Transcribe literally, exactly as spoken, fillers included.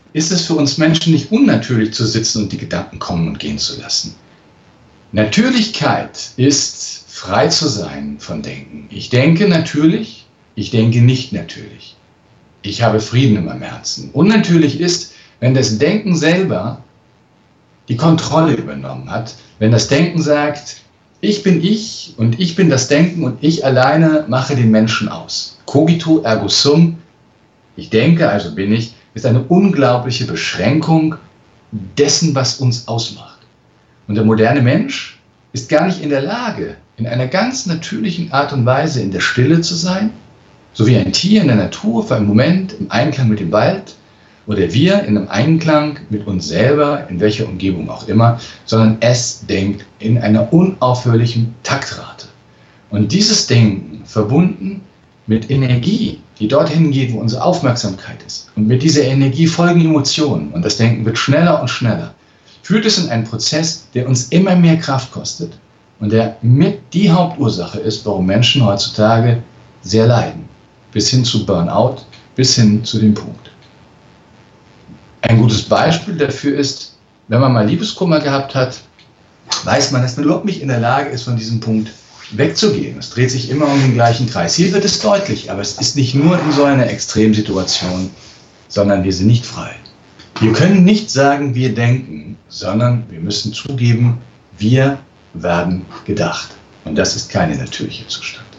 ist es für uns Menschen nicht unnatürlich zu sitzen und die Gedanken kommen und gehen zu lassen. Natürlichkeit ist, frei zu sein von Denken. Ich denke natürlich, ich denke nicht natürlich. Ich habe Frieden in meinem Herzen. Unnatürlich ist, wenn das Denken selber die Kontrolle übernommen hat, wenn das Denken sagt, ich bin ich und ich bin das Denken und ich alleine mache den Menschen aus. Cogito ergo sum, ich denke, also bin ich, ist eine unglaubliche Beschränkung dessen, was uns ausmacht. Und der moderne Mensch ist gar nicht in der Lage, in einer ganz natürlichen Art und Weise in der Stille zu sein, so wie ein Tier in der Natur für einen Moment im Einklang mit dem Wald oder wir in einem Einklang mit uns selber, in welcher Umgebung auch immer, sondern es denkt in einer unaufhörlichen Taktrate. Und dieses Denken, verbunden mit Energie, die dorthin geht, wo unsere Aufmerksamkeit ist, und mit dieser Energie folgen Emotionen, und das Denken wird schneller und schneller, führt es in einen Prozess, der uns immer mehr Kraft kostet und der mit die Hauptursache ist, warum Menschen heutzutage sehr leiden, bis hin zu Burnout, bis hin zu dem Punkt. Ein gutes Beispiel dafür ist, wenn man mal Liebeskummer gehabt hat, weiß man, dass man überhaupt nicht in der Lage ist, von diesem Punkt wegzugehen. Es dreht sich immer um den gleichen Kreis. Hier wird es deutlich, aber es ist nicht nur in so einer Extremsituation, sondern wir sind nicht frei. Wir können nicht sagen, wir denken, sondern wir müssen zugeben, wir werden gedacht. Und das ist keine natürliche Zustand.